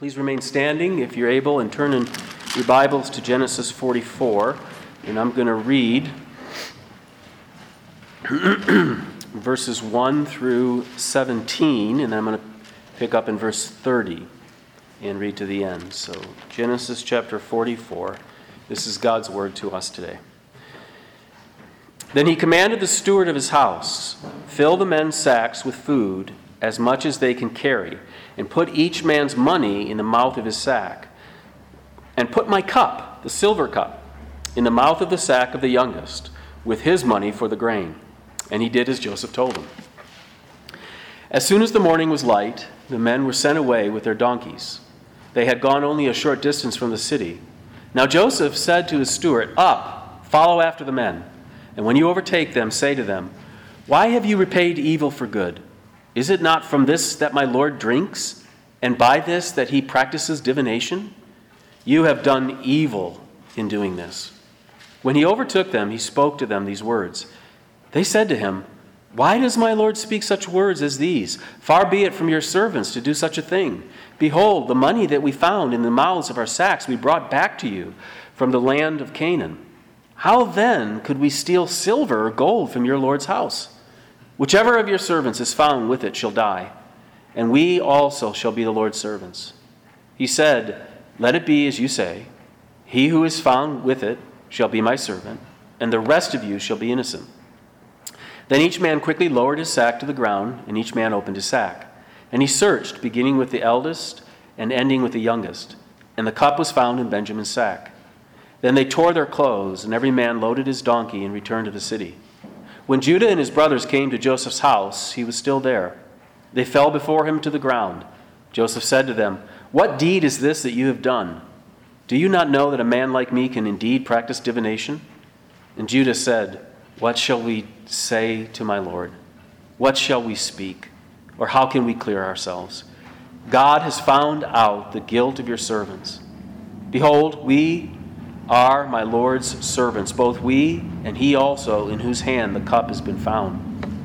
Please remain standing if you're able and turn in your Bibles to Genesis 44. And I'm going to read verses 1 through 17, and then I'm going to pick up in verse 30 and read to the end. So Genesis chapter 44. This is God's word to us today. Then he commanded the steward of his house, "Fill the men's sacks with food, as much as they can carry, and put each man's money in the mouth of his sack. And put my cup, the silver cup, in the mouth of the sack of the youngest, with his money for the grain." And he did as Joseph told him. As soon as the morning was light, the men were sent away with their donkeys. They had gone only a short distance from the city. Now Joseph said to his steward, "Up, follow after the men. And when you overtake them, say to them, 'Why have you repaid evil for good? Is it not from this that my Lord drinks, and by this that he practices divination? You have done evil in doing this.' When he overtook them, he spoke to them these words. They said to him, 'Why does my Lord speak such words as these? Far be it from your servants to do such a thing. Behold, the money that we found in the mouths of our sacks we brought back to you from the land of Canaan. How then could we steal silver or gold from your Lord's house? Whichever of your servants is found with it shall die, and we also shall be the Lord's servants.' He said, 'Let it be as you say. He who is found with it shall be my servant, and the rest of you shall be innocent.' Then each man quickly lowered his sack to the ground, and each man opened his sack. And he searched, beginning with the eldest and ending with the youngest. And the cup was found in Benjamin's sack. Then they tore their clothes, and every man loaded his donkey and returned to the city. When Judah and his brothers came to Joseph's house, he was still there. They fell before him to the ground. Joseph said to them, 'What deed is this that you have done? Do you not know that a man like me can indeed practice divination?' And Judah said, 'What shall we say to my Lord? What shall we speak? Or how can we clear ourselves? God has found out the guilt of your servants. Behold, we are my Lord's servants, both we and he also, in whose hand the cup has been found.'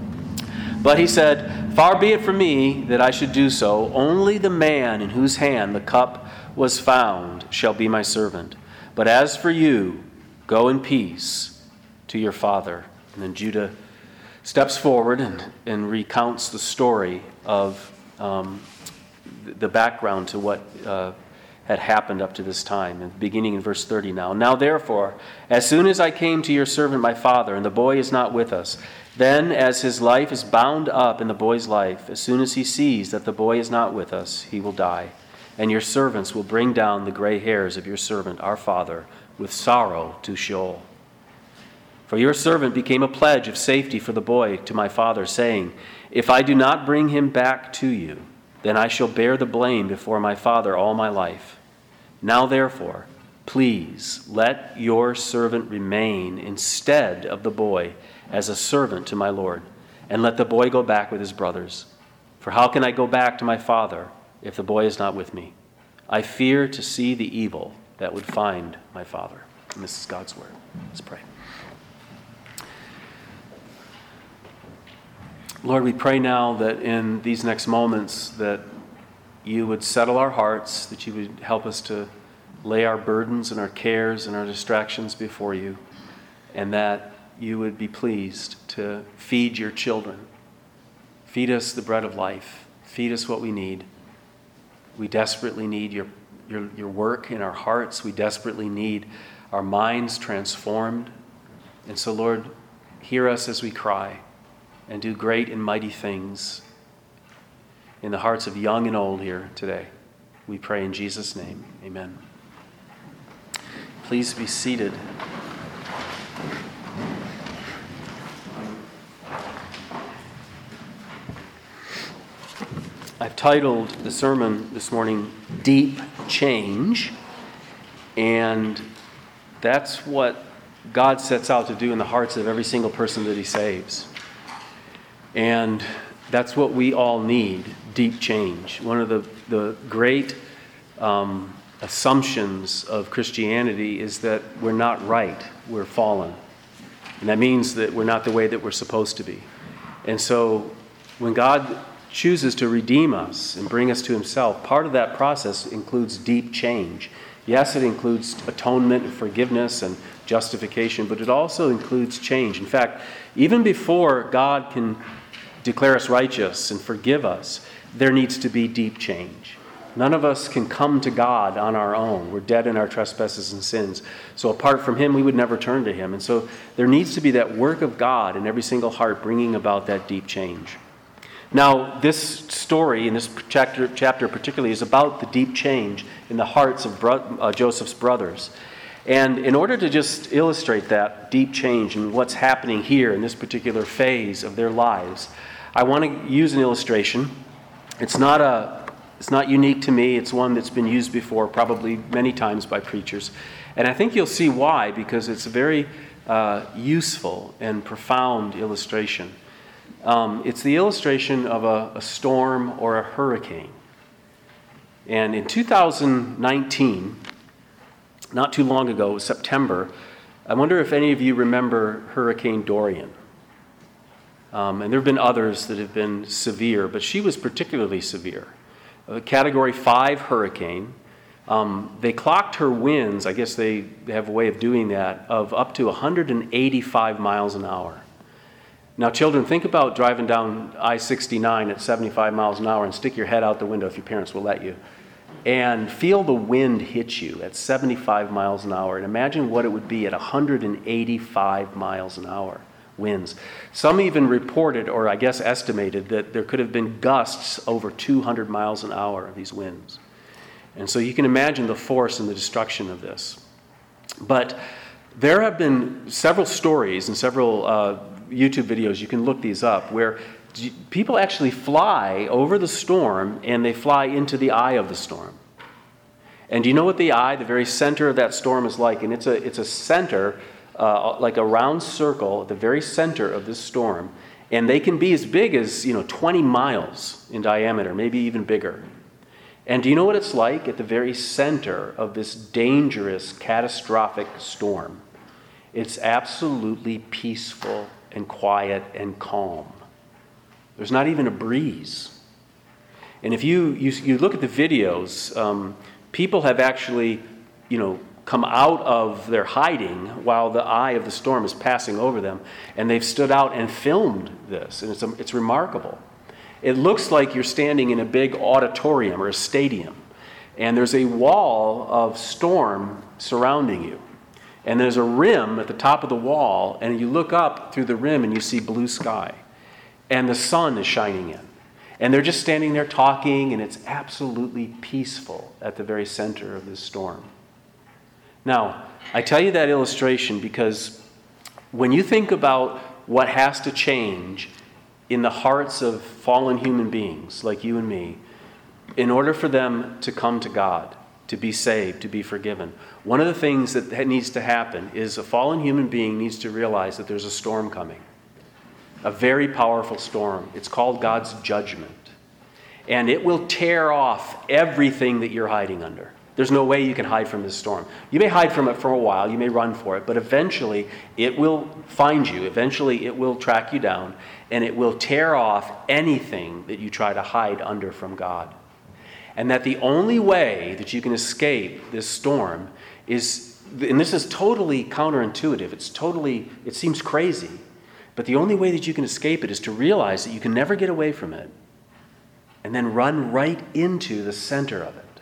But he said, 'Far be it from me that I should do so. Only the man in whose hand the cup was found shall be my servant. But as for you, go in peace to your father.'" And then Judah steps forward and recounts the story of the background to what had happened up to this time, and beginning in verse 30 now. "Now therefore, as soon as I came to your servant my father, and the boy is not with us, then as his life is bound up in the boy's life, as soon as he sees that the boy is not with us, he will die. And your servants will bring down the gray hairs of your servant, our father, with sorrow to Sheol. For your servant became a pledge of safety for the boy to my father, saying, 'If I do not bring him back to you, then I shall bear the blame before my father all my life. Now therefore, please let your servant remain instead of the boy as a servant to my Lord, and let the boy go back with his brothers. For how can I go back to my father if the boy is not with me? I fear to see the evil that would find my father.'" And this is God's word. Let's pray. Lord, we pray now that in these next moments that you would settle our hearts, that you would help us to lay our burdens and our cares and our distractions before you, and that you would be pleased to feed your children. Feed us the bread of life. Feed us what we need. We desperately need your work in our hearts. We desperately need our minds transformed. And so, Lord, hear us as we cry, and do great and mighty things in the hearts of young and old here today. We pray in Jesus' name. Amen. Please be seated. I've titled the sermon this morning, "Deep Change," and that's what God sets out to do in the hearts of every single person that he saves. And that's what we all need, deep change. One of the great assumptions of Christianity is that we're not right, we're fallen. And that means that we're not the way that we're supposed to be. And so when God chooses to redeem us and bring us to himself, part of that process includes deep change. Yes, it includes atonement and forgiveness and justification, but it also includes change. In fact, even before God can declare us righteous and forgive us, there needs to be deep change. None of us can come to God on our own. We're dead in our trespasses and sins. So apart from him, we would never turn to him. And so there needs to be that work of God in every single heart bringing about that deep change. Now, this story in this chapter particularly is about the deep change in the hearts of Joseph's brothers. And in order to just illustrate that deep change and what's happening here in this particular phase of their lives, I want to use an illustration. It's not unique to me. It's one that's been used before, probably many times by preachers. And I think you'll see why, because it's a very useful and profound illustration. It's the illustration of a storm or a hurricane. And in 2019, not too long ago, it was September, I wonder if any of you remember Hurricane Dorian. And there have been others that have been severe, but she was particularly severe. A Category 5 hurricane. They clocked her winds, I guess they have a way of doing that, of up to 185 miles an hour. Now, children, think about driving down I-69 at 75 miles an hour and stick your head out the window if your parents will let you, and feel the wind hit you at 75 miles an hour. And imagine what it would be at 185 miles an hour winds. Some even reported, or I guess estimated, that there could have been gusts over 200 miles an hour of these winds. And so you can imagine the force and the destruction of this. But there have been several stories and several YouTube videos, you can look these up, where people actually fly over the storm and they fly into the eye of the storm. And do you know what the eye, the very center of that storm is like? And it's a center, like a round circle at the very center of this storm. And they can be as big as 20 miles in diameter, maybe even bigger. And do you know what it's like at the very center of this dangerous, catastrophic storm? It's absolutely peaceful and quiet and calm. There's not even a breeze. And if you look at the videos, people have actually, come out of their hiding while the eye of the storm is passing over them, and they've stood out and filmed this, and it's remarkable. It looks like you're standing in a big auditorium or a stadium, and there's a wall of storm surrounding you. And there's a rim at the top of the wall, and you look up through the rim and you see blue sky. And the sun is shining in. And they're just standing there talking, and it's absolutely peaceful at the very center of this storm. Now, I tell you that illustration because when you think about what has to change in the hearts of fallen human beings like you and me, in order for them to come to God, to be saved, to be forgiven, one of the things that needs to happen is a fallen human being needs to realize that there's a storm coming. A very powerful storm. It's called God's judgment. And it will tear off everything that you're hiding under. There's no way you can hide from this storm. You may hide from it for a while, you may run for it, but eventually it will find you. Eventually it will track you down, and it will tear off anything that you try to hide under from God. And that the only way that you can escape this storm is, and this is totally counterintuitive, it seems crazy, but the only way that you can escape it is to realize that you can never get away from it and then run right into the center of it,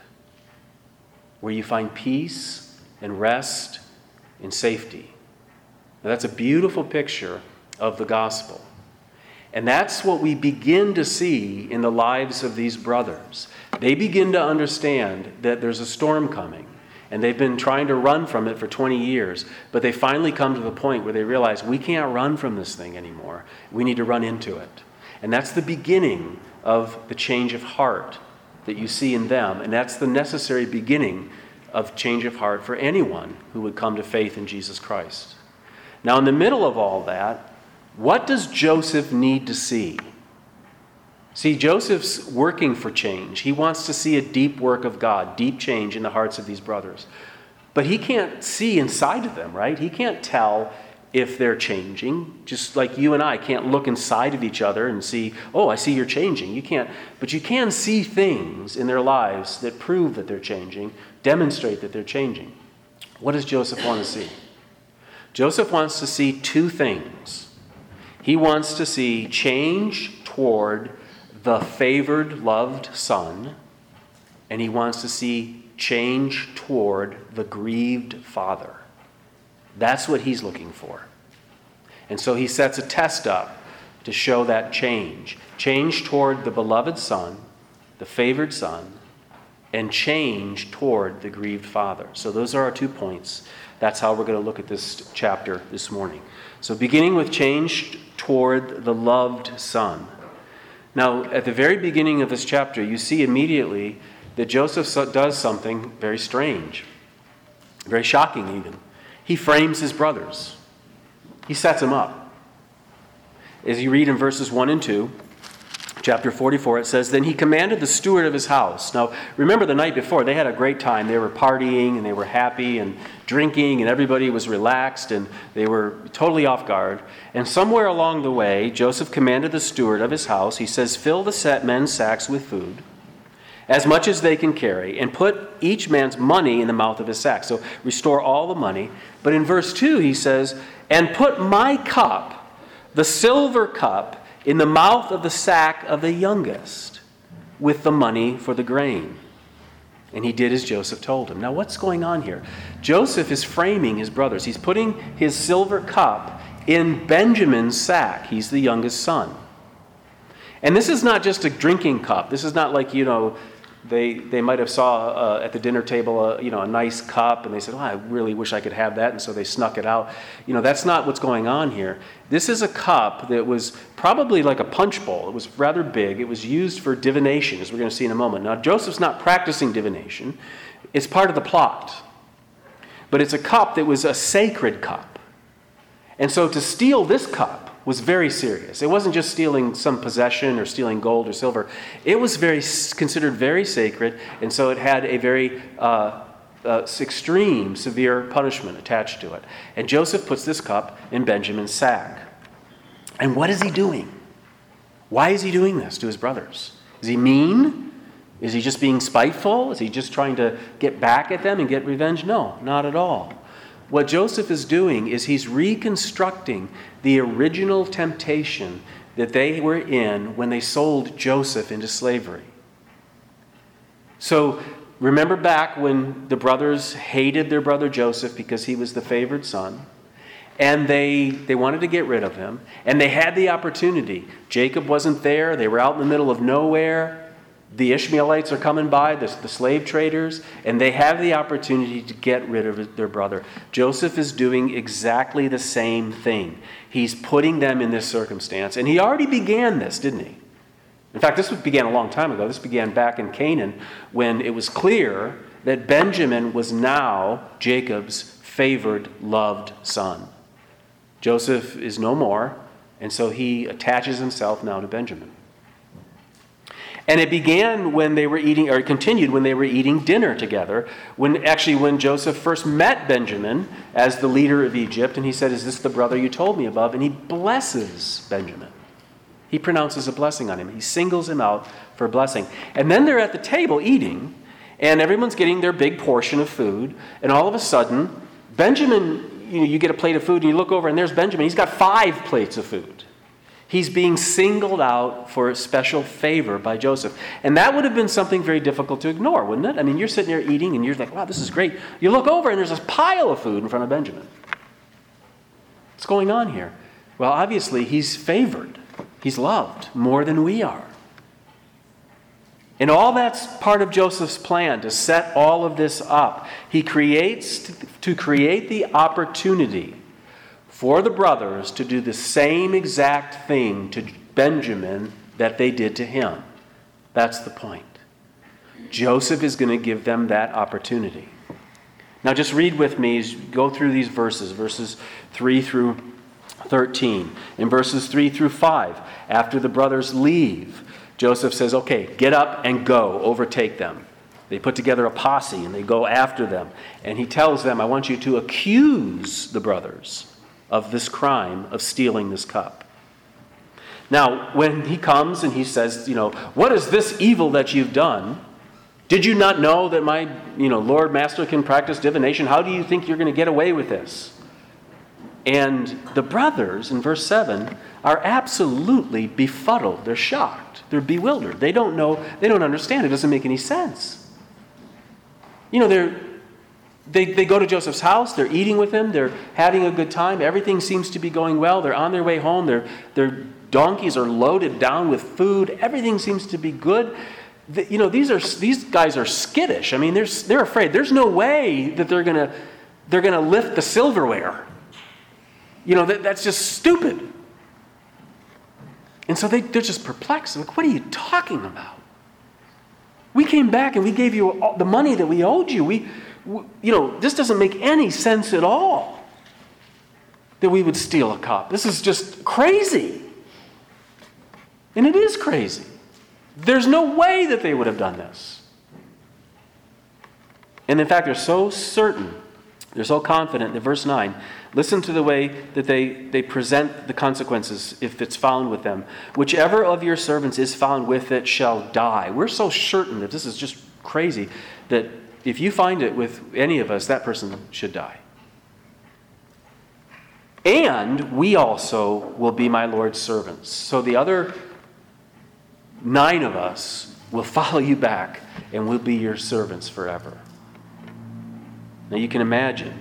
where you find peace and rest and safety. Now, that's a beautiful picture of the gospel. And that's what we begin to see in the lives of these brothers. They begin to understand that there's a storm coming, and they've been trying to run from it for 20 years, but they finally come to the point where they realize we can't run from this thing anymore. We need to run into it. And that's the beginning of the change of heart that you see in them, and that's the necessary beginning of change of heart for anyone who would come to faith in Jesus Christ. Now, in the middle of all that, what does Joseph need to see? See, Joseph's working for change. He wants to see a deep work of God, deep change in the hearts of these brothers. But he can't see inside of them, right? He can't tell if they're changing, just like you and I can't look inside of each other and see, oh, I see you're changing. You can't, but you can see things in their lives that prove that they're changing, demonstrate that they're changing. What does Joseph want to see? Joseph wants to see two things. He wants to see change toward the favored, loved son, and he wants to see change toward the grieved father. That's what he's looking for. And so he sets a test up to show that change. Change toward the beloved son, the favored son, and change toward the grieved father. So those are our 2 points. That's how we're going to look at this chapter this morning. So beginning with change toward the loved son. Now, at the very beginning of this chapter, you see immediately that Joseph does something very strange, very shocking even. He frames his brothers. He sets them up. As you read in verses 1 and 2, chapter 44, it says, "Then he commanded the steward of his house." Now, remember the night before, they had a great time. They were partying and they were happy and drinking and everybody was relaxed and they were totally off guard. And somewhere along the way, Joseph commanded the steward of his house, he says, "Fill the men's sacks with food, as much as they can carry, and put each man's money in the mouth of his sack." So restore all the money. But in verse 2 he says, "And put my cup, the silver cup, in the mouth of the sack of the youngest, with the money for the grain." And he did as Joseph told him. Now what's going on here? Joseph is framing his brothers. He's putting his silver cup in Benjamin's sack. He's the youngest son. And this is not just a drinking cup. This is not like, they might have saw at the dinner table a nice cup and they said, "Oh, I really wish I could have that," and so they snuck it out. That's not what's going on here. This is a cup that was probably like a punch bowl. It was rather big. It was used for divination, as we're going to see in a moment. Now, Joseph's not practicing divination. It's part of the plot. But it's a cup that was a sacred cup. And so to steal this cup was very serious. It wasn't just stealing some possession or stealing gold or silver. It was considered very sacred, and so it had a very extreme, severe punishment attached to it. And Joseph puts this cup in Benjamin's sack. And what is he doing? Why is he doing this to his brothers? Is he mean? Is he just being spiteful? Is he just trying to get back at them and get revenge? No, not at all. What Joseph is doing is he's reconstructing the original temptation that they were in when they sold Joseph into slavery. So remember back when the brothers hated their brother Joseph because he was the favored son, and they wanted to get rid of him, and they had the opportunity. Jacob wasn't there. They were out in the middle of nowhere. The Ishmaelites are coming by, the slave traders, and they have the opportunity to get rid of their brother. Joseph is doing exactly the same thing. He's putting them in this circumstance. And he already began this, didn't he? In fact, this began a long time ago. This began back in Canaan when it was clear that Benjamin was now Jacob's favored, loved son. Joseph is no more, and so he attaches himself now to Benjamin. And it began when they were eating, or it continued when they were eating dinner together, when Joseph first met Benjamin as the leader of Egypt, and he said, "Is this the brother you told me about?" And he blesses Benjamin. He pronounces a blessing on him. He singles him out for a blessing. And then they're at the table eating, and everyone's getting their big portion of food, and all of a sudden, Benjamin, you get a plate of food, and you look over, and there's Benjamin. He's got 5 plates of food. He's being singled out for a special favor by Joseph. And that would have been something very difficult to ignore, wouldn't it? I mean, you're sitting there eating and you're like, wow, this is great. You look over and there's this pile of food in front of Benjamin. What's going on here? Well, obviously, he's favored. He's loved more than we are. And all that's part of Joseph's plan, to set all of this up. He creates, to create the opportunity for the brothers to do the same exact thing to Benjamin that they did to him. That's the point. Joseph is going to give them that opportunity. Now just read with me, go through these verses 3 through 13. In verses 3 through 5, after the brothers leave, Joseph says, okay, get up and go, overtake them. They put together a posse and they go after them. And he tells them, I want you to accuse the brothers. of this crime of stealing this cup. Now, when he comes and he says, what is this evil that you've done? Did you not know that my, Lord Master can practice divination? How do you think you're going to get away with this? And the brothers, in verse 7, are absolutely befuddled. They're shocked. They're bewildered. They don't know. They don't understand. It doesn't make any sense. They go to Joseph's house. They're eating with him. They're having a good time. Everything seems to be going well. They're on their way home. Their donkeys are loaded down with food. Everything seems to be good. These guys are skittish. I mean, they're afraid. There's no way that they're gonna lift the silverware. That's just stupid. And so they're just perplexed. Like, what are you talking about? We came back and we gave you the money that we owed you. This doesn't make any sense at all that we would steal a cup. This is just crazy. And it is crazy. There's no way that they would have done this. And in fact, they're so certain, they're so confident in verse 9. Listen to the way that they present the consequences if it's found with them. Whichever of your servants is found with it shall die. We're so certain that this is just crazy that if you find it with any of us, that person should die. And we also will be my Lord's servants. So the other 9 of us will follow you back and we'll be your servants forever. Now you can imagine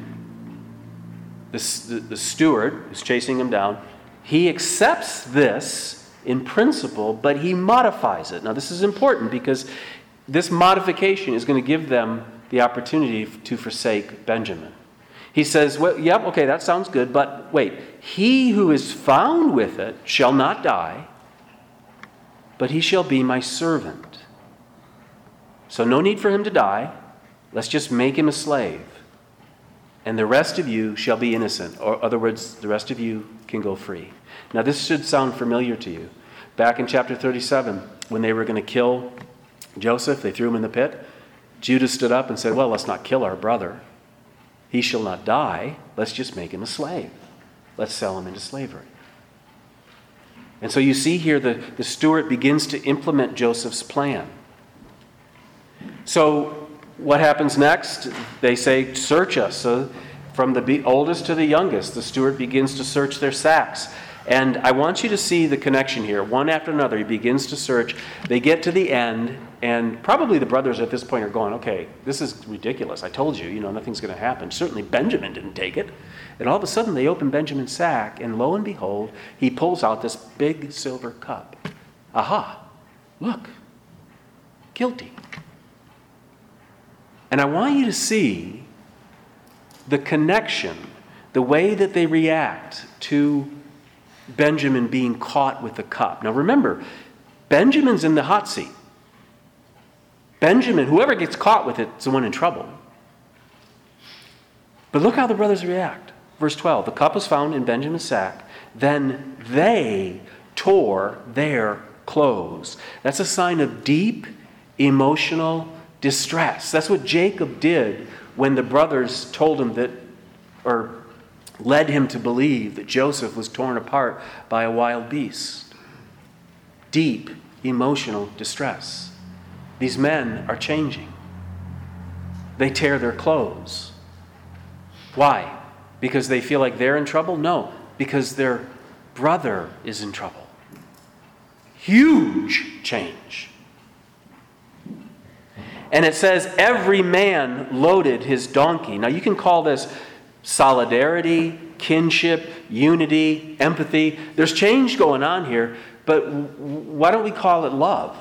the steward who's chasing him down, he accepts this in principle, but he modifies it. Now this is important because this modification is going to give them the opportunity to forsake Benjamin. He says, well, yep, okay, that sounds good, but wait, he who is found with it shall not die, but he shall be my servant. So no need for him to die. Let's just make him a slave. And the rest of you shall be innocent. Or in other words, the rest of you can go free. Now this should sound familiar to you. Back in chapter 37, when they were going to kill Joseph, they threw him in the pit. Judah stood up and said, well, let's not kill our brother. He shall not die. Let's just make him a slave. Let's sell him into slavery. And so you see here the steward begins to implement Joseph's plan. So what happens next? They say, search us. So from the oldest to the youngest, the steward begins to search their sacks. And I want you to see the connection here. One after another, he begins to search. They get to the end, and probably the brothers at this point are going, okay, this is ridiculous. I told you, nothing's going to happen. Certainly Benjamin didn't take it. And all of a sudden, they open Benjamin's sack, and lo and behold, he pulls out this big silver cup. Aha, look, guilty. And I want you to see the connection, the way that they react to Benjamin being caught with the cup. Now remember, Benjamin's in the hot seat. Benjamin, whoever gets caught with it, is the one in trouble. But look how the brothers react. Verse 12, the cup was found in Benjamin's sack. Then they tore their clothes. That's a sign of deep emotional distress. That's what Jacob did when the brothers told him that, or led him to believe that Joseph was torn apart by a wild beast. Deep emotional distress. These men are changing. They tear their clothes. Why? Because they feel like they're in trouble? No, because their brother is in trouble. Huge change. And it says, every man loaded his donkey. Now you can call this solidarity, kinship, unity, empathy. There's change going on here, but why don't we call it love?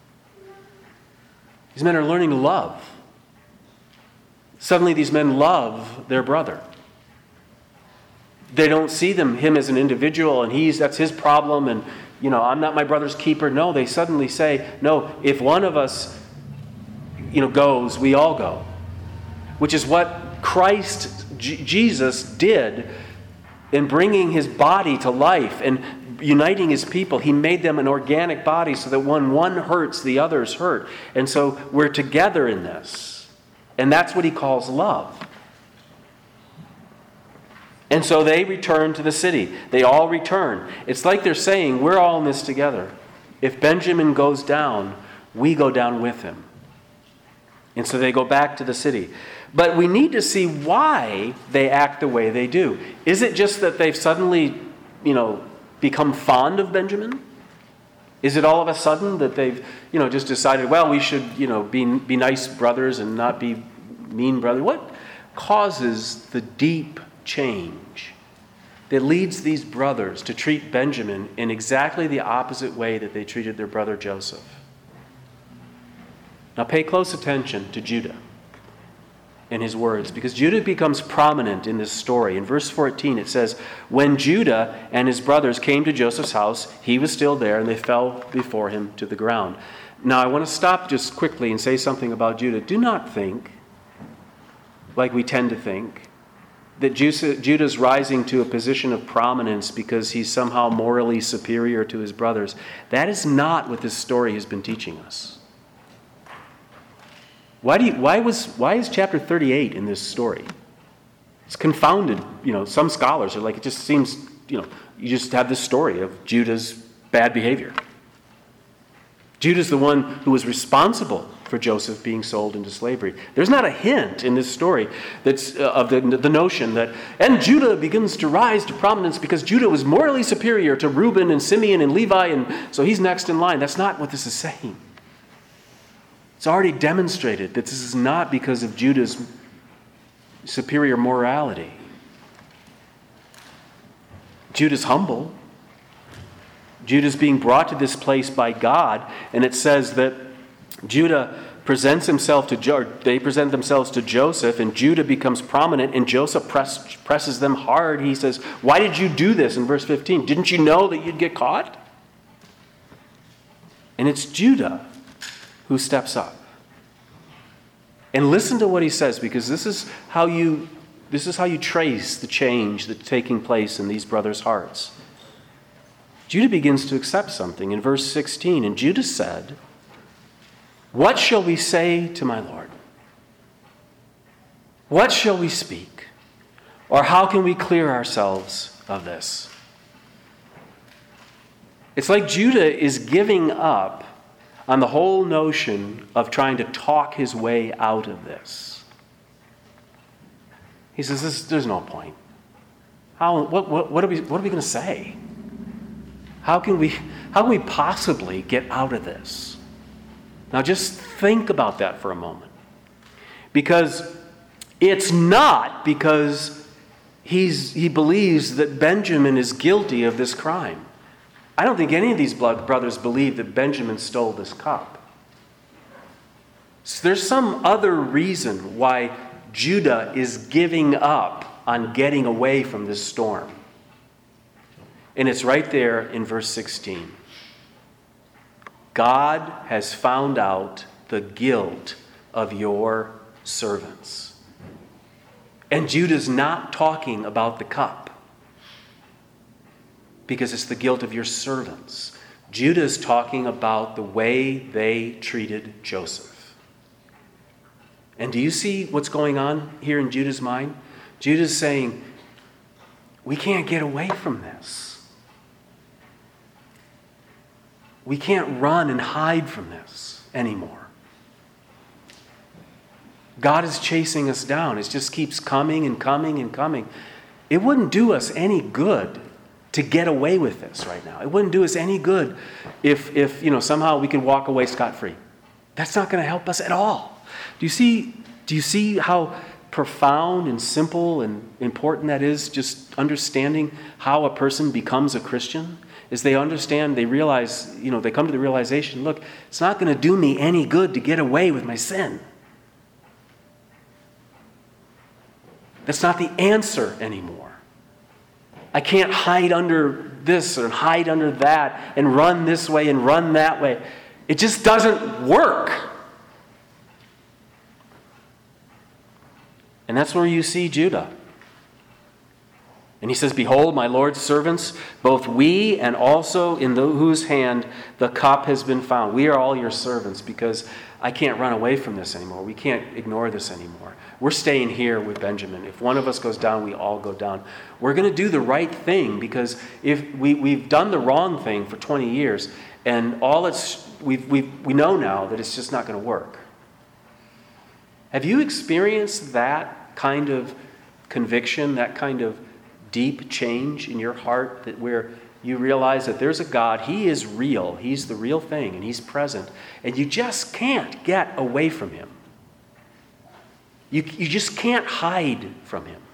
These men are learning to love. Suddenly these men love their brother. They don't see him as an individual and that's his problem and I'm not my brother's keeper. No, they suddenly say, no, if one of us goes, we all go. Which is what Christ, Jesus, did in bringing his body to life and uniting his people. He made them an organic body so that when one hurts, the others hurt. And so we're together in this. And that's what he calls love. And so they return to the city. They all return. It's like they're saying, we're all in this together. If Benjamin goes down, we go down with him. And so they go back to the city. But we need to see why they act the way they do. Is it just that they've suddenly, become fond of Benjamin? Is it all of a sudden that they've, just decided, well, we should, be nice brothers and not be mean brothers? What causes the deep change that leads these brothers to treat Benjamin in exactly the opposite way that they treated their brother Joseph? Now pay close attention to Judah and his words, because Judah becomes prominent in this story. In verse 14 it says, when Judah and his brothers came to Joseph's house, he was still there, and they fell before him to the ground. Now I want to stop just quickly and say something about Judah. Do not think, like we tend to think, that Judah's rising to a position of prominence because he's somehow morally superior to his brothers. That is not what this story has been teaching us. Why is chapter 38 in this story? It's confounded. Some scholars are like, it just seems, you just have this story of Judah's bad behavior. Judah's the one who was responsible for Joseph being sold into slavery. There's not a hint in this story that's of the notion that, and Judah begins to rise to prominence because Judah was morally superior to Reuben and Simeon and Levi, and so he's next in line. That's not what this is saying. It's already demonstrated that this is not because of Judah's superior morality. Judah's humble. Judah's being brought to this place by God, and it says that Judah presents himself they present themselves to Joseph, and Judah becomes prominent, and Joseph presses them hard. He says, why did you do this? In verse 15, didn't you know that you'd get caught? And it's Judah who steps up. And listen to what he says, because this is how you trace the change that's taking place in these brothers' hearts. Judah begins to accept something in verse 16. And Judah said, what shall we say to my Lord? What shall we speak? Or how can we clear ourselves of this? It's like Judah is giving up on the whole notion of trying to talk his way out of this. He says, there's no point. What are we going to say? How can we possibly get out of this? Now just think about that for a moment. Because it's not because he believes that Benjamin is guilty of this crime. I don't think any of these brothers believe that Benjamin stole this cup. So there's some other reason why Judah is giving up on getting away from this storm. And it's right there in verse 16. God has found out the guilt of your servants. And Judah's not talking about the cup, because it's the guilt of your servants. Judah's talking about the way they treated Joseph. And do you see what's going on here in Judah's mind? Judah's saying, we can't get away from this. We can't run and hide from this anymore. God is chasing us down. It just keeps coming and coming and coming. It wouldn't do us any good to get away with this right now. It wouldn't do us any good if somehow we could walk away scot-free. That's not going to help us at all. Do you see how profound and simple and important that is, just understanding how a person becomes a Christian? As they understand, they realize, they come to the realization, look, it's not going to do me any good to get away with my sin. That's not the answer anymore. I can't hide under this or hide under that and run this way and run that way. It just doesn't work. And that's where you see Judah. And he says, behold, my Lord's servants, both we and also in whose hand the cup has been found. We are all your servants because I can't run away from this anymore. We can't ignore this anymore. We're staying here with Benjamin. If one of us goes down, we all go down. We're going to do the right thing because if we've done the wrong thing for 20 years and we know now that it's just not going to work. Have you experienced that kind of conviction, that kind of deep change in your heart, that where you realize that there's a God, He is real, He's the real thing, and He's present, and you just can't get away from Him. You just can't hide from Him.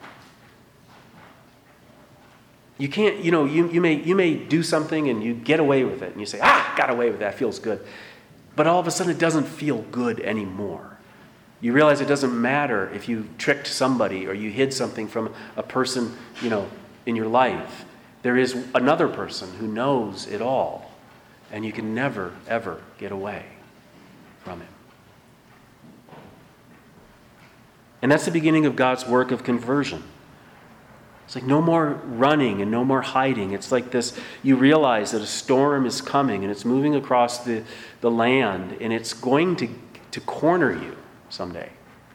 You can't, you may do something and you get away with it, and you say, got away with that, feels good. But all of a sudden it doesn't feel good anymore. You realize it doesn't matter if you tricked somebody or you hid something from a person, in your life. There is another person who knows it all, and you can never, ever get away from Him. And that's the beginning of God's work of conversion. It's like no more running and no more hiding. It's like this, you realize that a storm is coming and it's moving across the land, and it's going to corner you someday.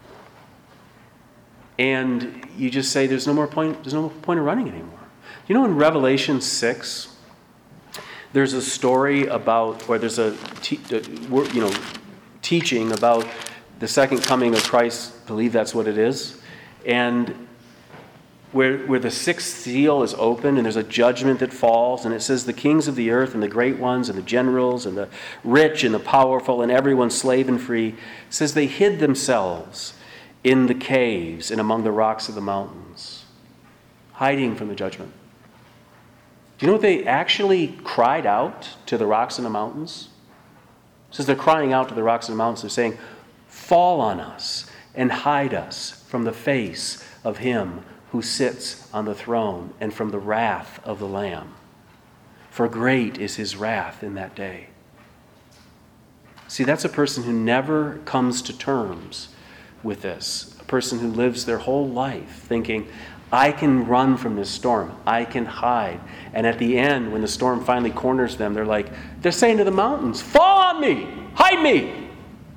And you just say there's no point of running anymore. In Revelation 6, there's a story about, or there's a teaching about the second coming of Christ. I believe that's what it is. And where the sixth seal is open and there's a judgment that falls, and it says the kings of the earth and the great ones and the generals and the rich and the powerful and everyone slave and free, it says they hid themselves in the caves and among the rocks of the mountains, hiding from the judgment. Do you know what they actually cried out to the rocks and the mountains? It says they're crying out to the rocks and the mountains. They're saying, fall on us and hide us from the face of Him who sits on the throne and from the wrath of the Lamb. For great is His wrath in that day. See, that's a person who never comes to terms with this. A person who lives their whole life thinking, I can run from this storm. I can hide. And at the end, when the storm finally corners them, they're saying to the mountains, fall on me, hide me.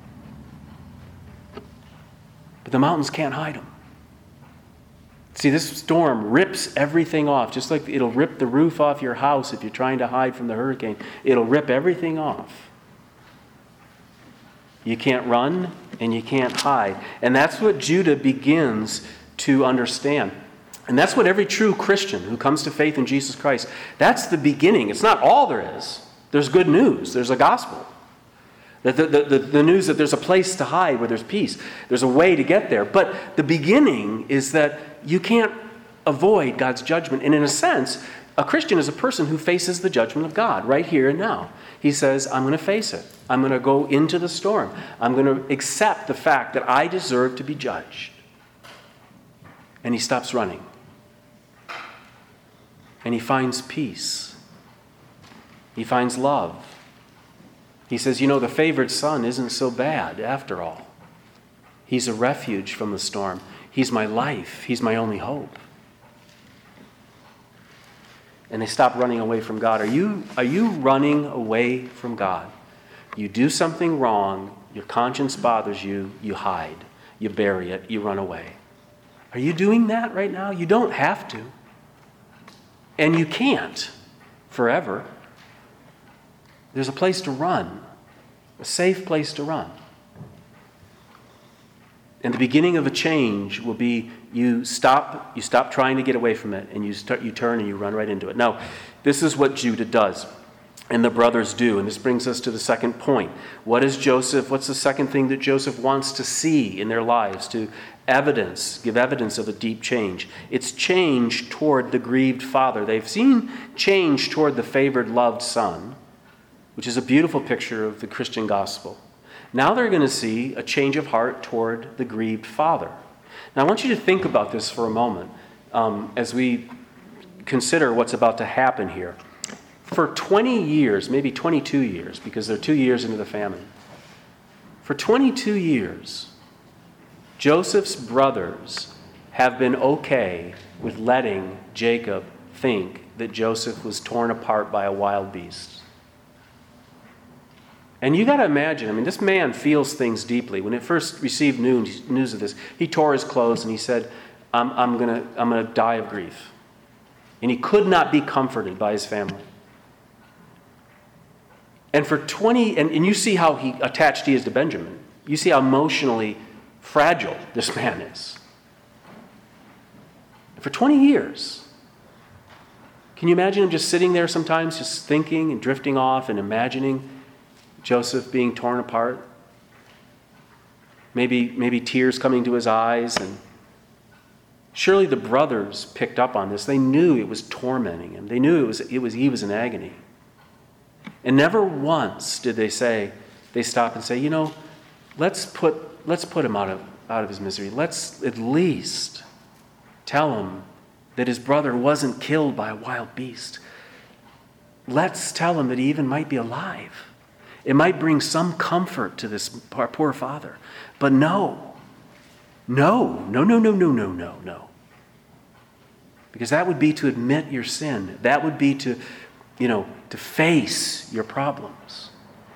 But the mountains can't hide them. See, this storm rips everything off, just like it'll rip the roof off your house if you're trying to hide from the hurricane. It'll rip everything off. You can't run and you can't hide. And that's what Judah begins to understand. And that's what every true Christian who comes to faith in Jesus Christ, that's the beginning. It's not all there is. There's good news. There's a gospel. The news that there's a place to hide where there's peace. There's a way to get there. But the beginning is that you can't avoid God's judgment. And in a sense, a Christian is a person who faces the judgment of God right here and now. He says, I'm going to face it. I'm going to go into the storm. I'm going to accept the fact that I deserve to be judged. And he stops running. And he finds peace. He finds love. He says, the favored son isn't so bad after all. He's a refuge from the storm. He's my life. He's my only hope. And they stop running away from God. Are you running away from God? You do something wrong, your conscience bothers you, you hide, you bury it, you run away. Are you doing that right now? You don't have to. And you can't forever. There's a place to run, a safe place to run. And the beginning of a change will be you stop trying to get away from it, and you turn and you run right into it. Now, this is what Judah does, and the brothers do, and this brings us to the second point. What's the second thing that Joseph wants to see in their lives to give evidence of a deep change? It's change toward the grieved father. They've seen change toward the favored, loved son, which is a beautiful picture of the Christian gospel. Now they're going to see a change of heart toward the grieved father. Now I want you to think about this for a moment as we consider what's about to happen here. For 20 years, maybe 22 years, because they're 2 years into the famine. For 22 years, Joseph's brothers have been okay with letting Jacob think that Joseph was torn apart by a wild beast. And you got to imagine, this man feels things deeply. When he first received news of this, he tore his clothes and he said, I'm gonna die of grief. And he could not be comforted by his family. And for 20, and you see how attached he is to Benjamin. You see how emotionally fragile this man is. For 20 years, can you imagine him just sitting there sometimes, just thinking and drifting off and imagining Joseph being torn apart? Maybe tears coming to his eyes. And surely the brothers picked up on this. They knew it was tormenting him. They knew he was in agony. And never once did they stop and say, let's put him out of his misery. Let's at least tell him that his brother wasn't killed by a wild beast. Let's tell him that he even might be alive. It might bring some comfort to this poor father. But no. Because that would be to admit your sin. That would be to face your problems.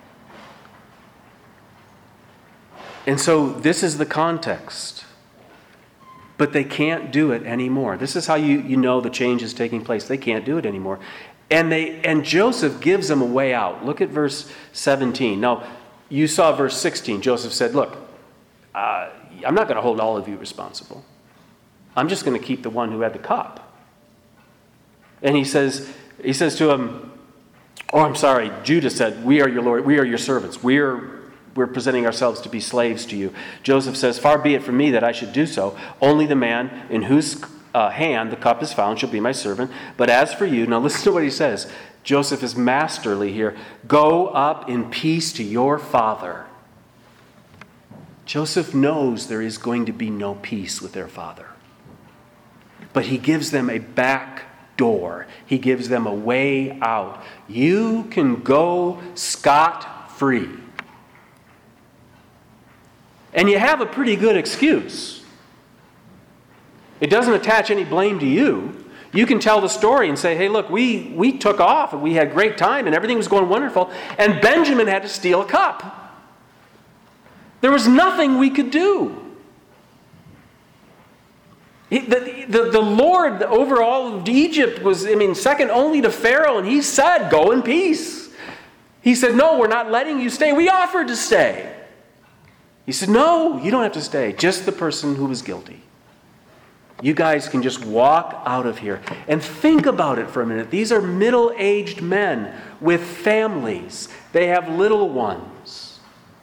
And so this is the context. But they can't do it anymore. This is how you know the change is taking place. They can't do it anymore. And Joseph gives them a way out. Look at verse 17. Now, you saw verse 16. Joseph said, look, I'm not going to hold all of you responsible. I'm just going to keep the one who had the cup. And he says to him, Judah said, we are your Lord, we are your servants. We're presenting ourselves to be slaves to you. Joseph says, far be it from me that I should do so. Only the man in whose hand the cup is found shall be my servant. But as for you, now listen to what he says. Joseph is masterly here. Go up in peace to your father. Joseph knows there is going to be no peace with their father. But he gives them a back door. He gives them a way out. You can go scot-free. And you have a pretty good excuse. It doesn't attach any blame to you. You can tell the story and say, hey, look, we took off and we had great time and everything was going wonderful, and Benjamin had to steal a cup. There was nothing we could do. The Lord over all of Egypt was, second only to Pharaoh, and he said, go in peace. He said, no, we're not letting you stay. We offered to stay. He said, no, you don't have to stay. Just the person who was guilty. You guys can just walk out of here. And think about it for a minute. These are middle-aged men with families. They have little ones.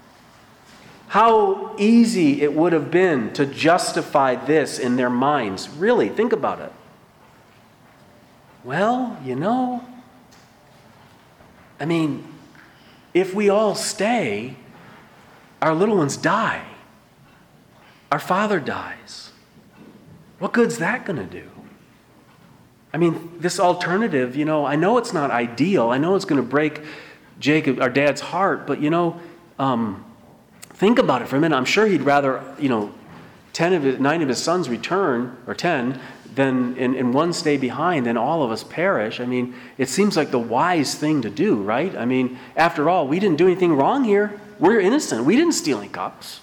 How easy it would have been to justify this in their minds. Really, think about it. Well, if we all stay, our little ones die. Our father dies. What good's that going to do? This alternative, I know it's not ideal. I know it's going to break Jacob, our dad's heart, but think about it for a minute. I'm sure he'd rather, 9 of his sons return, or 10, than in one stay behind, than all of us perish. It seems like the wise thing to do, right? After all, we didn't do anything wrong here. We're innocent. We didn't steal any cups.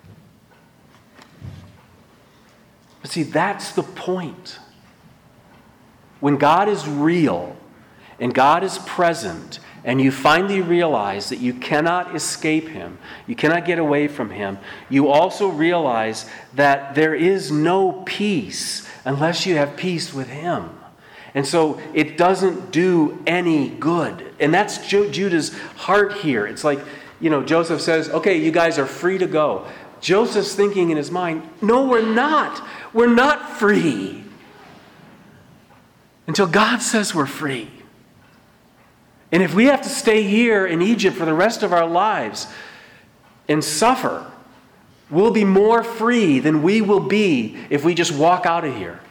But see, that's the point. When God is real and God is present, and you finally realize that you cannot escape him, you cannot get away from him, you also realize that there is no peace unless you have peace with him. And so it doesn't do any good. And that's Judah's heart here. It's like, Joseph says, okay, you guys are free to go. Joseph's thinking in his mind, no, we're not. We're not free. Until God says we're free. And if we have to stay here in Egypt for the rest of our lives and suffer, we'll be more free than we will be if we just walk out of here.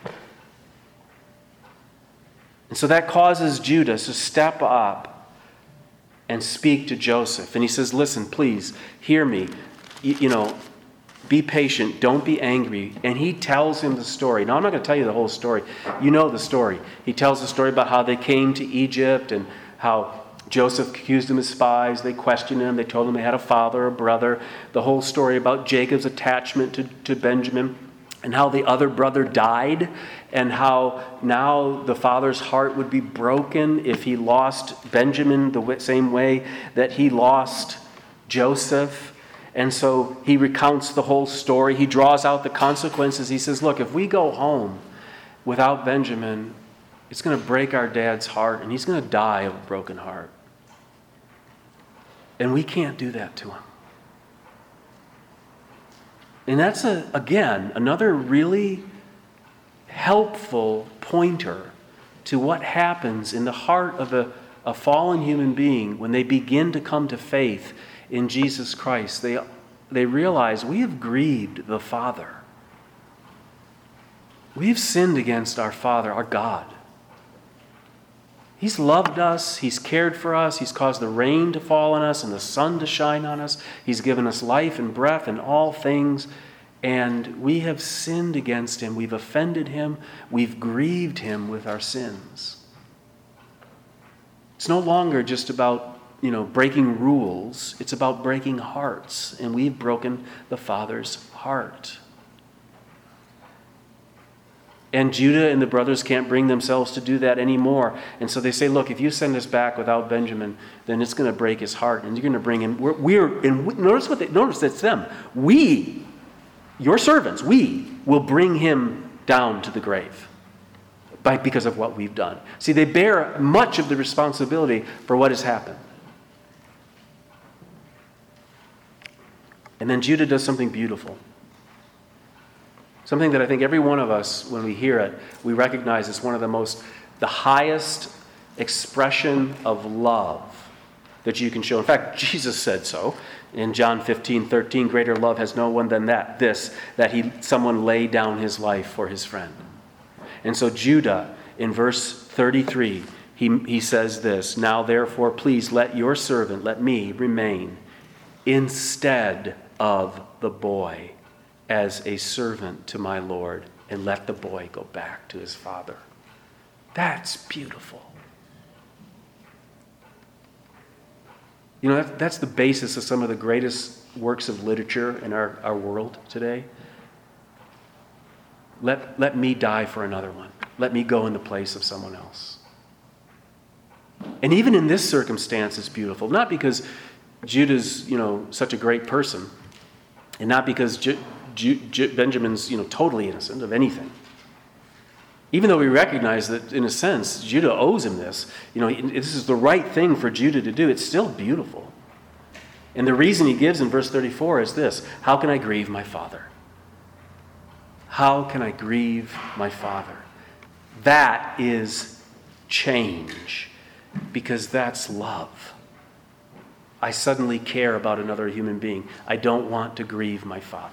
And so that causes Judah to step up and speak to Joseph. And he says, listen, please, hear me. Be patient. Don't be angry. And he tells him the story. Now, I'm not going to tell you the whole story. You know the story. He tells the story about how they came to Egypt and how Joseph accused them as spies. They questioned him. They told him they had a father, a brother. The whole story about Jacob's attachment to Benjamin and how the other brother died and how now the father's heart would be broken if he lost Benjamin the same way that he lost Joseph. And so he recounts the whole story. He draws out the consequences. He says, look, if we go home without Benjamin, it's going to break our dad's heart, and he's going to die of a broken heart. And we can't do that to him. And that's, again, another really helpful pointer to what happens in the heart of a fallen human being when they begin to come to faith in Jesus Christ. They realize we have grieved the Father. We've sinned against our Father, our God. He's loved us. He's cared for us. He's caused the rain to fall on us and the sun to shine on us. He's given us life and breath and all things. And we have sinned against him. We've offended him. We've grieved him with our sins. It's no longer just about, breaking rules. It's about breaking hearts. And we've broken the Father's heart. And Judah and the brothers can't bring themselves to do that anymore. And so they say, look, if you send us back without Benjamin, then it's going to break his heart. And you're going to bring him. Notice that's them. We, your servants, we will bring him down to the grave because of what we've done. See, they bear much of the responsibility for what has happened. And then Judah does something beautiful. Something that I think every one of us, when we hear it, we recognize as one of the highest expression of love that you can show. In fact, Jesus said so in John 15:13, greater love has no one than that someone laid down his life for his friend. And so Judah, in verse 33, he says this, now therefore please let your servant, let me remain instead of the boy as a servant to my Lord, and let the boy go back to his father. That's beautiful. That's the basis of some of the greatest works of literature in our world today. Let me die for another one. Let me go in the place of someone else. And even in this circumstance, it's beautiful. Not because Judah's, such a great person, and not because Benjamin's, totally innocent of anything. Even though we recognize that, in a sense, Judah owes him this. This is the right thing for Judah to do. It's still beautiful. And the reason he gives in verse 34 is this: how can I grieve my father? How can I grieve my father? That is change, because that's love. I suddenly care about another human being. I don't want to grieve my father.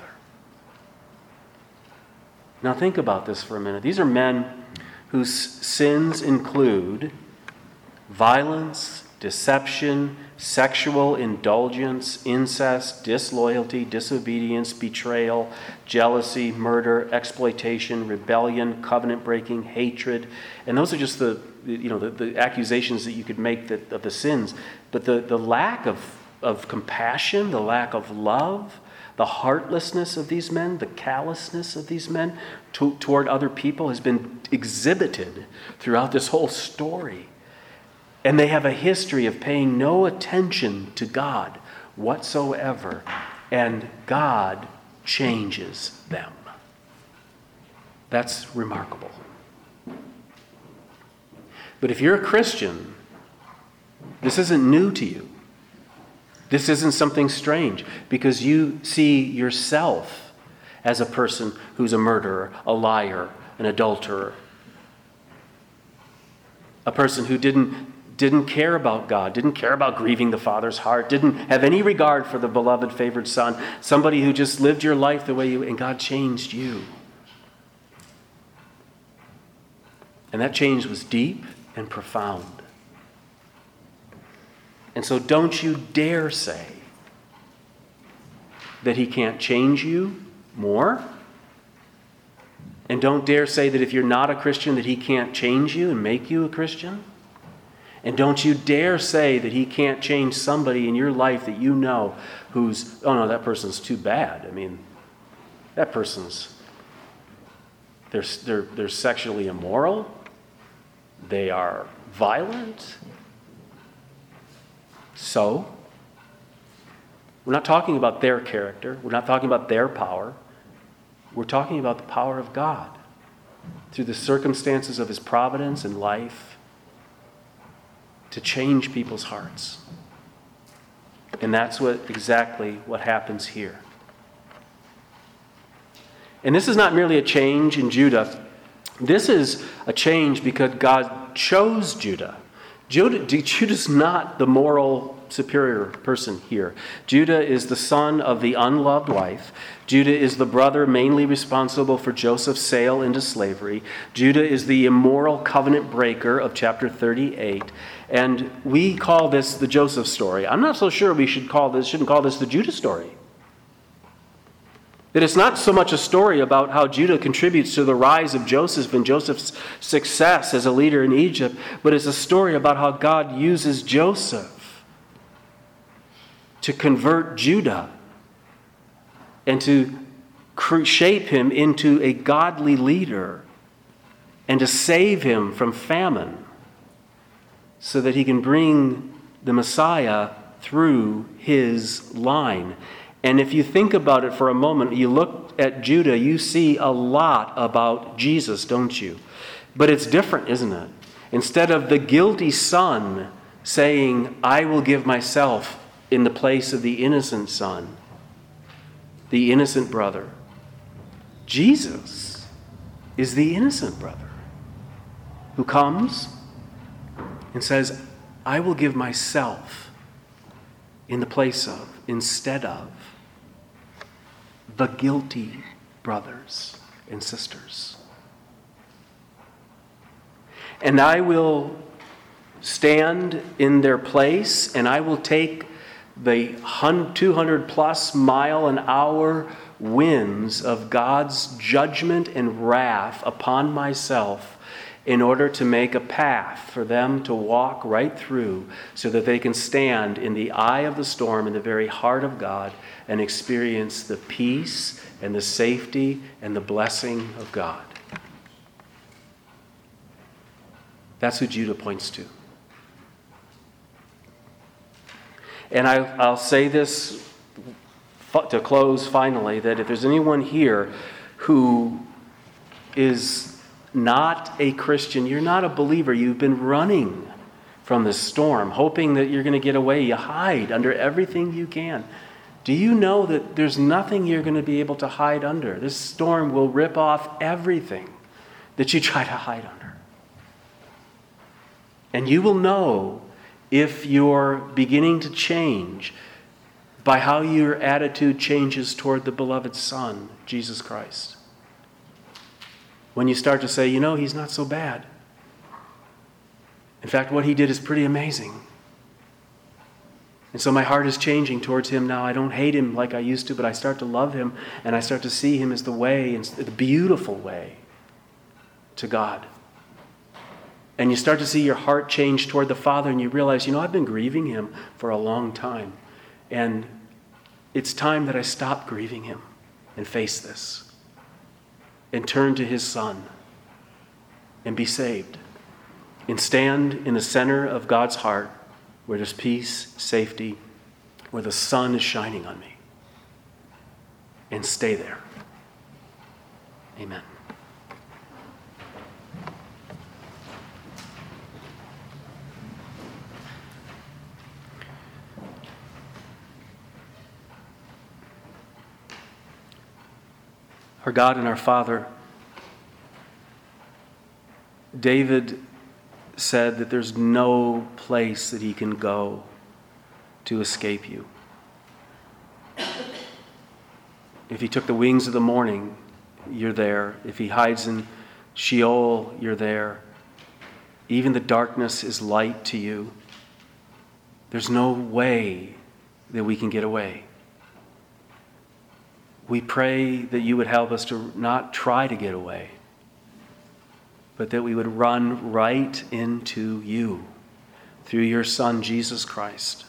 Now think about this for a minute. These are men whose sins include violence, deception, sexual indulgence, incest, disloyalty, disobedience, betrayal, jealousy, murder, exploitation, rebellion, covenant breaking, hatred. And those are just the accusations that you could make of the sins. But the lack of compassion, the lack of love, the heartlessness of these men, the callousness of these men toward other people has been exhibited throughout this whole story. And they have a history of paying no attention to God whatsoever. And God changes them. That's remarkable. But if you're a Christian, this isn't new to you. This isn't something strange, because you see yourself as a person who's a murderer, a liar, an adulterer, a person who didn't care about God, didn't care about grieving the Father's heart, didn't have any regard for the beloved favored Son, somebody who just lived your life the way and God changed you. And that change was deep and profound. And so don't you dare say that he can't change you more. And don't dare say that if you're not a Christian that he can't change you and make you a Christian. And don't you dare say that he can't change somebody in your life that you know who's, oh no, that person's too bad. I mean, that person's, they're sexually immoral. They are violent. So, we're not talking about their character. We're not talking about their power. We're talking about the power of God through the circumstances of his providence and life to change people's hearts. And that's exactly what happens here. And this is not merely a change in Judah. This is a change because God chose Judah. Judah's not the moral superior person here. Judah is the son of the unloved wife. Judah is the brother mainly responsible for Joseph's sale into slavery. Judah is the immoral covenant breaker of chapter 38. And we call this the Joseph story. I'm not so sure we shouldn't call this the Judah story. That it's not so much a story about how Judah contributes to the rise of Joseph and Joseph's success as a leader in Egypt, but it's a story about how God uses Joseph to convert Judah and to shape him into a godly leader and to save him from famine so that he can bring the Messiah through his line. And if you think about it for a moment, you look at Judah, you see a lot about Jesus, don't you? But it's different, isn't it? Instead of the guilty son saying, I will give myself in the place of the innocent son, the innocent brother, Jesus is the innocent brother who comes and says, I will give myself in the place of, instead of, the guilty brothers and sisters. And I will stand in their place, and I will take the 200 plus mile an hour winds of God's judgment and wrath upon myself in order to make a path for them to walk right through so that they can stand in the eye of the storm in the very heart of God and experience the peace and the safety and the blessing of God. That's who Judah points to. And I'll say this to close finally, that if there's anyone here who is not a Christian, you're not a believer, you've been running from the storm, hoping that you're going to get away, you hide under everything you can. Do you know that there's nothing you're going to be able to hide under? This storm will rip off everything that you try to hide under. And you will know if you're beginning to change by how your attitude changes toward the beloved Son, Jesus Christ. When you start to say, you know, he's not so bad. In fact, what he did is pretty amazing. And so my heart is changing towards him now. I don't hate him like I used to, but I start to love him, and I start to see him as the way, and the beautiful way to God. And you start to see your heart change toward the Father, and you realize, you know, I've been grieving him for a long time. And it's time that I stop grieving him and face this and turn to his Son and be saved and stand in the center of God's heart where there's peace, safety, where the sun is shining on me, and stay there. Amen. Our God and our Father, David said that there's no place that he can go to escape you. If he took the wings of the morning, you're there. If he hides in Sheol, you're there. Even the darkness is light to you. There's no way that we can get away. We pray that you would help us to not try to get away, but that we would run right into you through your Son, Jesus Christ.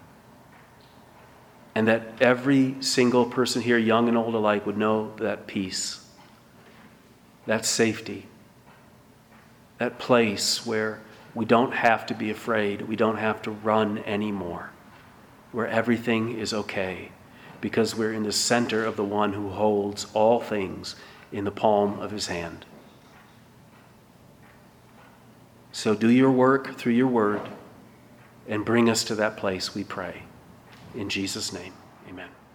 And that every single person here, young and old alike, would know that peace, that safety, that place where we don't have to be afraid, we don't have to run anymore, where everything is okay, because we're in the center of the one who holds all things in the palm of his hand. So do your work through your word and bring us to that place, we pray. In Jesus' name, amen.